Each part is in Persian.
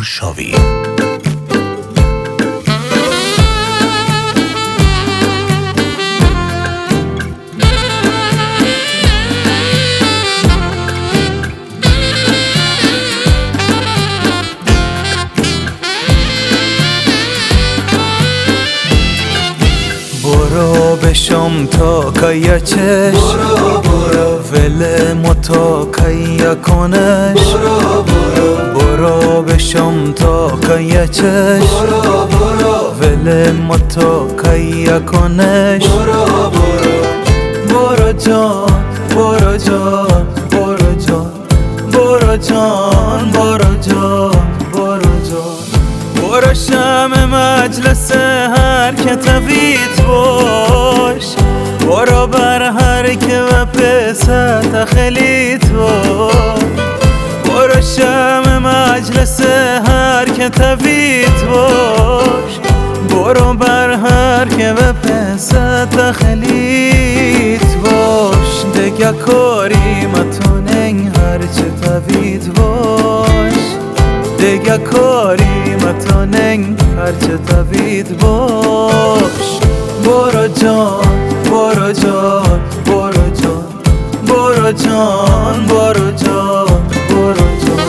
ارشاوی. برو بشم تا کیا چش، برو ول متا کیا کنش، برو بشم تا کیا چش، ول متا کیا کنش، برو جان برو جان برو جان برو جان برو جان برو جان، برو شم مجلس هر که تویت باش، برو بر هر که و پسر خلیت باش، برو شم مجلس هر که تویت باش، برو بر هر که و پسر خلیت باش، دگه کاری متونن هر چه تویت باش، دگه کاری متونن هرچه توید باش، برو جان برو جان برو جان برو جان برو جان برو جان.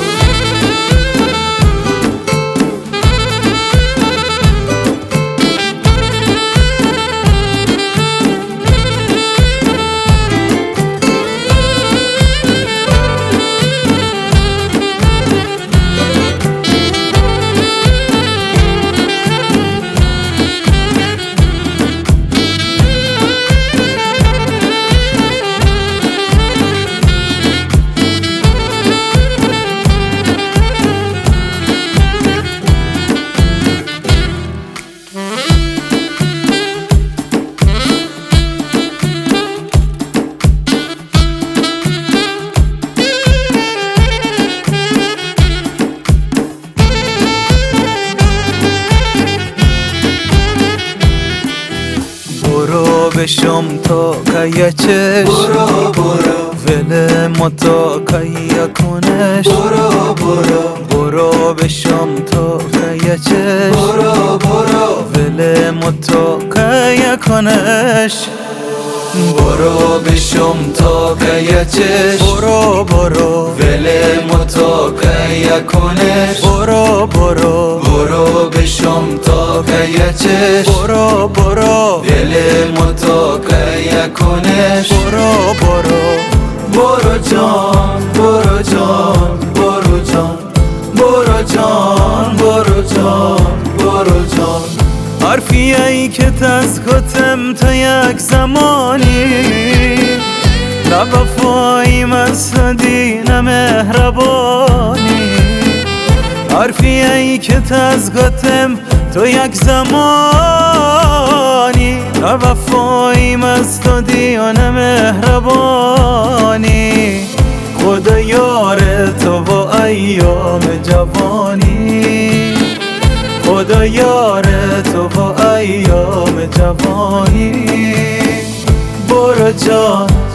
برو بشم تا کیا چش، برو برو ول متا کیا کنش، برو برو برو بشم تا کیا چش، برو برو ول متا کیا کنش، برو بشم تا کیا چش، برو برو ول متا کیا کنش، برو برو برو بشم تا کیا چش، برو برو ول متا کیا کنش، برو برو برو جان برو جان برو جان برو جان برو جان برو جان، حرفی ای که تسکتم تا یک زمانی، نه وفایی مسدی نه مهربانی، حرفی ای که تسکتم تا یک زمانی، نه وفایی مسدی و نه مهربانی، خدا یار تو و ایام جوانی، خدا یار تو و ایام جوانی، برو جان